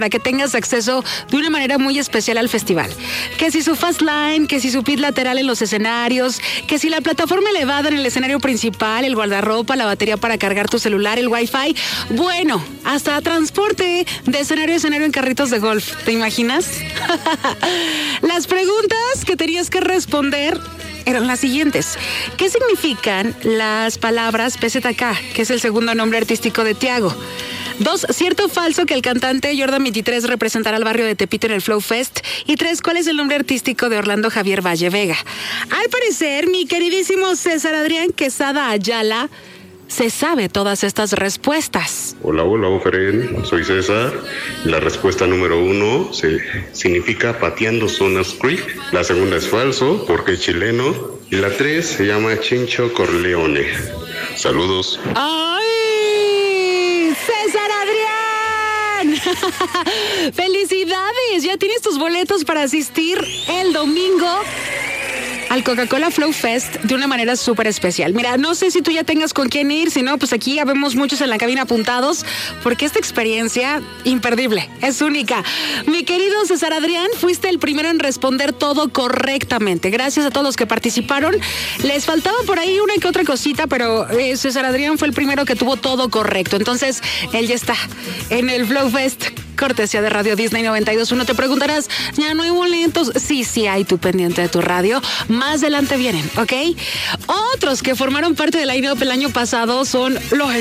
para que tengas acceso de una manera muy especial al festival. Que si su fast line, que si su pit lateral en los escenarios, que si la plataforma elevada en el escenario principal, el guardarropa, la batería para cargar tu celular, el wifi, bueno, hasta transporte de escenario a escenario en carritos de golf. ¿Te imaginas? Las preguntas que tenías que responder eran las siguientes. ¿Qué significan las palabras PZK, que es el segundo nombre artístico de Tiago? 2, ¿cierto o falso que el cantante Jordan 23 representará al barrio de Tepito en el Flow Fest? Y 3, ¿cuál es el nombre artístico de Orlando Javier Valle Vega? Al parecer, mi queridísimo César Adrián Quesada Ayala se sabe todas estas respuestas. Hola, Fred. Soy César. La respuesta número 1 significa pateando zonas creek. La segunda es falso, porque es chileno. Y la 3 se llama Chincho Corleone. Saludos. ¡Ay! ¡César Adrián! ¡Felicidades! Ya tienes tus boletos para asistir el domingo al Coca-Cola Flow Fest de una manera súper especial. Mira, no sé si tú ya tengas con quién ir, si no, pues aquí ya vemos muchos en la cabina apuntados, porque esta experiencia imperdible, es única. Mi querido César Adrián, fuiste el primero en responder todo correctamente. Gracias a todos los que participaron. Les faltaba por ahí una que otra cosita, pero César Adrián fue el primero que tuvo todo correcto. Entonces, él ya está en el Flow Fest, cortesía de Radio Disney 92.1. Te preguntarás, ¿ya no hay boletos? Sí hay, tú pendiente de tu radio. Más adelante vienen, ¿ok? Otros que formaron parte del line-up el año pasado son los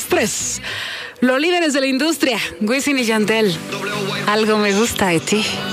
extraterrestres, los líderes de la industria, Wisin y Yandel. Algo me gusta de ti.